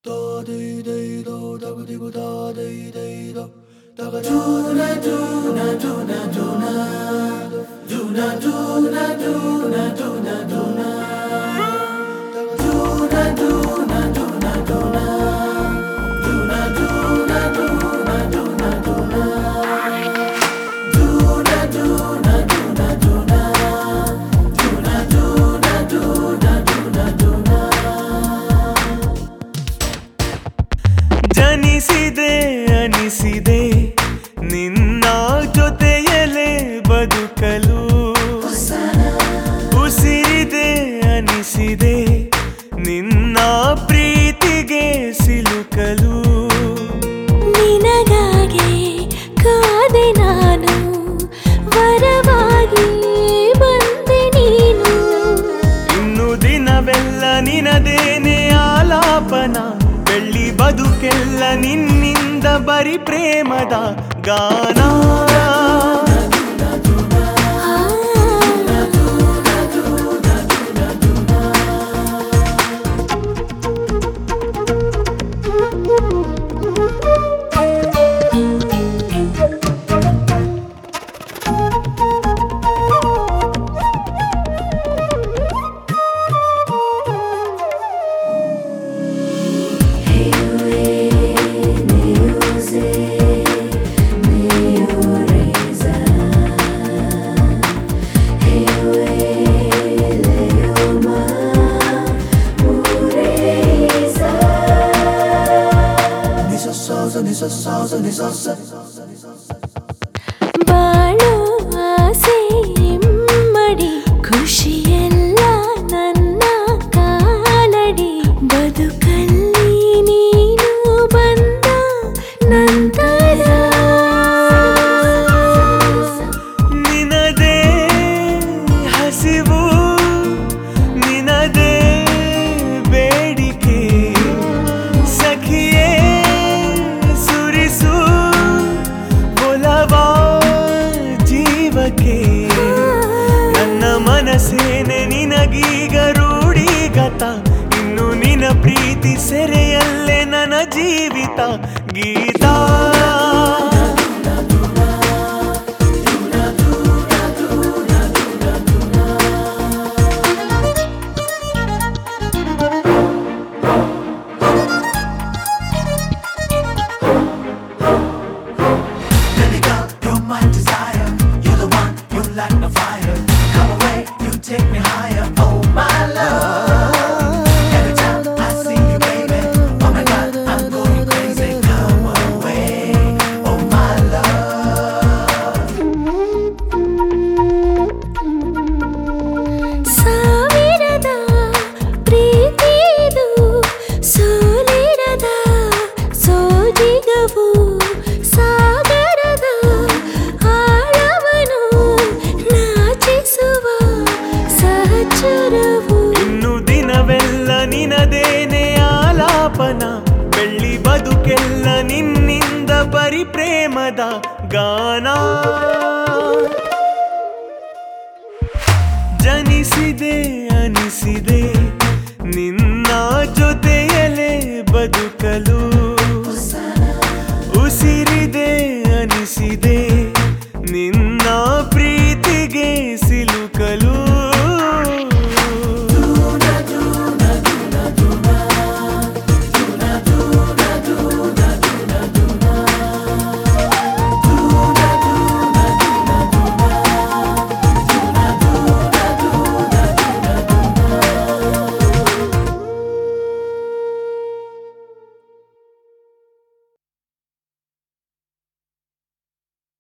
ಜನಿಸಿದೆ ಅನಿಸಿದೆ ನಿನ್ನ ಜೊತೆಯಲೇ ಬದುಕಲು ಉಸಿರಿದೆ ಅನಿಸಿದೆ ನಿನ್ನ ಪ್ರೀತಿಗೆ ಸಿಲುಕಲು ನಿನಗಾಗಿ ಕಾದೆ ನಾನು ವರವಾಗಿ ಬಂದೆ ನೀನು ಇನ್ನು ದಿನವೆಲ್ಲ ನಿನದೇನೆ ಆಲಾಪನ ಬೆಳ್ಳಿ ಬದುಕೆಲ್ಲ ನಿನ್ನಿಂದ ಬರಿ ಪ್ರೇಮದ ಗಾನ ಬಾಳೋ ಆಸೆ ಇಮ್ಮಡಿ ಖುಷಿಯೆಲ್ಲ ನನ್ನ ಕಾಲಡಿ ಬದುಕಲ್ಲಿ ನೀನು ಬಂದ ನಂತರ ನಿನದೇ ಹಸಿವು ನಿನದೇ ಬೇಡಿಕೆ ಸಖಿಯೇ ಸುರಿಸು ಒಲವಾ ಜೀವಕ್ಕೆ ನನ್ನ ಮನಸ್ಸೇನೆ ನಿನಗೀಗ ರೂಢಿಗತ ಇನ್ನು ನಿನ ಪ್ರೀತಿ ಸೆರೆಯಲ್ಲೇ ನನ್ನ ಜೀವಿತ Geetha Take me higher, oh my love. Every time I see you, baby, oh my God, I'm going crazy. Come away, oh my love. ಸಾವಿರದ ಪ್ರೀತಿದು ಸೋಲಿರದ ಸೋಜಿಗವು ಸಾಗರದ ಆಳವನು ನಾಚಿಸುವ ಸಹಚರವು ಇನ್ನು ದಿನವೆಲ್ಲ ನಿನದೇನೆ ಆಲಾಪನ ಬೆಳ್ಳಿ ಬದುಕೆಲ್ಲ ನಿನ್ನಿಂದ ಬರಿ ಪ್ರೇಮದ ಗಾನ ಜನಿಸಿದೆ ಅನಿಸಿದೆ